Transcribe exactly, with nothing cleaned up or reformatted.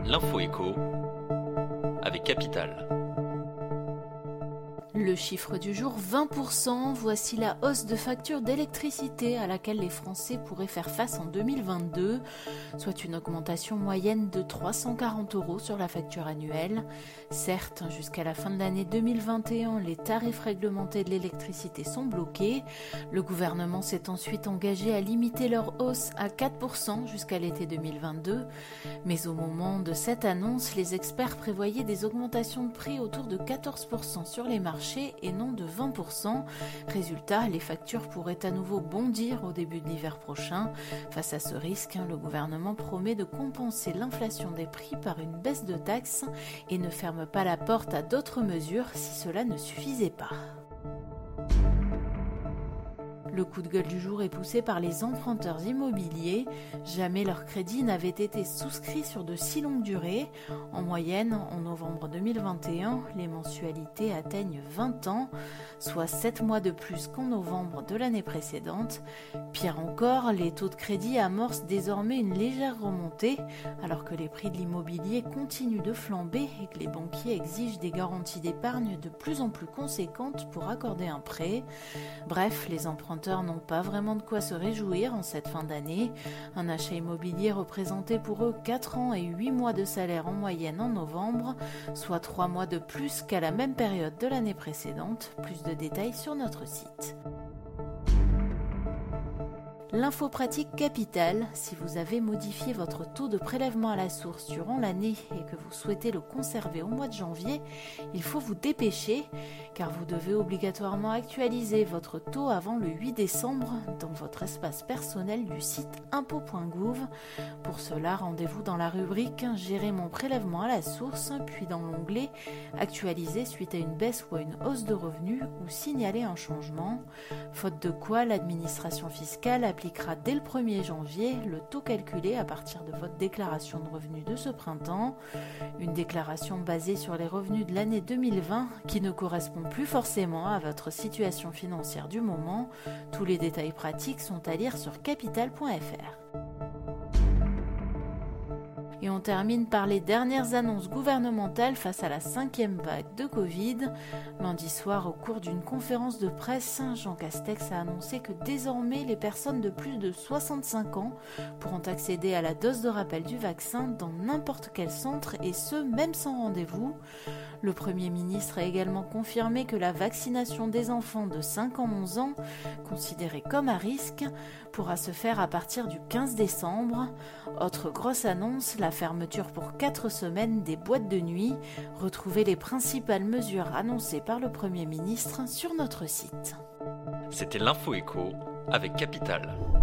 L'info écho avec Capital. Le chiffre du jour, vingt pour cent, voici la hausse de facture d'électricité à laquelle les Français pourraient faire face en deux mille vingt-deux, soit une augmentation moyenne de trois cent quarante euros sur la facture annuelle. Certes, jusqu'à la fin de l'année deux mille vingt et un, les tarifs réglementés de l'électricité sont bloqués. Le gouvernement s'est ensuite engagé à limiter leur hausse à quatre pour cent jusqu'à l'été deux mille vingt-deux. Mais au moment de cette annonce, les experts prévoyaient des augmentations de prix autour de quatorze pour cent sur les marchés et non de vingt pour cent. Résultat, les factures pourraient à nouveau bondir au début de l'hiver prochain. Face à ce risque, le gouvernement promet de compenser l'inflation des prix par une baisse de taxes et ne ferme pas la porte à d'autres mesures si cela ne suffisait pas. Le coup de gueule du jour est poussé par les emprunteurs immobiliers. Jamais leur crédit n'avait été souscrit sur de si longues durées. En moyenne, en novembre deux mille vingt et un, les mensualités atteignent vingt ans, soit sept mois de plus qu'en novembre de l'année précédente. Pire encore, les taux de crédit amorcent désormais une légère remontée, alors que les prix de l'immobilier continuent de flamber et que les banquiers exigent des garanties d'épargne de plus en plus conséquentes pour accorder un prêt. Bref, les emprunteurs n'ont pas vraiment de quoi se réjouir en cette fin d'année. Un achat immobilier représentait pour eux quatre ans et huit mois de salaire en moyenne en novembre, soit trois mois de plus qu'à la même période de l'année précédente. Plus de détails sur notre site. L'info pratique Capital, si vous avez modifié votre taux de prélèvement à la source durant l'année et que vous souhaitez le conserver au mois de janvier, il faut vous dépêcher car vous devez obligatoirement actualiser votre taux avant le huit décembre dans votre espace personnel du site impôt point gouv. Pour cela, rendez-vous dans la rubrique « Gérer mon prélèvement à la source » puis dans l'onglet « Actualiser suite à une baisse ou à une hausse de revenus » ou « Signaler un changement ». Faute de quoi, l'administration fiscale appliquera dès le premier janvier le taux calculé à partir de votre déclaration de revenus de ce printemps. Une déclaration basée sur les revenus de l'année deux mille vingt qui ne correspond plus forcément à votre situation financière du moment. Tous les détails pratiques sont à lire sur capital point f r. Et on termine par les dernières annonces gouvernementales face à la cinquième vague de Covid. Lundi soir, au cours d'une conférence de presse, Jean Castex a annoncé que désormais les personnes de plus de soixante-cinq ans pourront accéder à la dose de rappel du vaccin dans n'importe quel centre et ce, même sans rendez-vous. Le Premier ministre a également confirmé que la vaccination des enfants de cinq à onze ans, considérés comme à risque, pourra se faire à partir du quinze décembre. Autre grosse annonce, la fermeture pour quatre semaines des boîtes de nuit. Retrouvez les principales mesures annoncées par le Premier ministre sur notre site. C'était l'Info écho avec Capital.